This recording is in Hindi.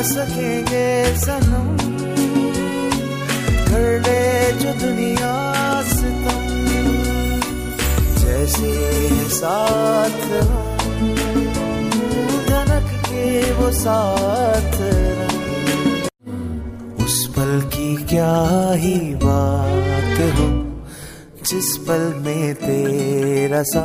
सकेंगे सनम, कर ले जो दुनिया से तुम, जैसे है साथ धनक के वो साथ रंग। उस पल की क्या ही बात हो जिस पल में तेरा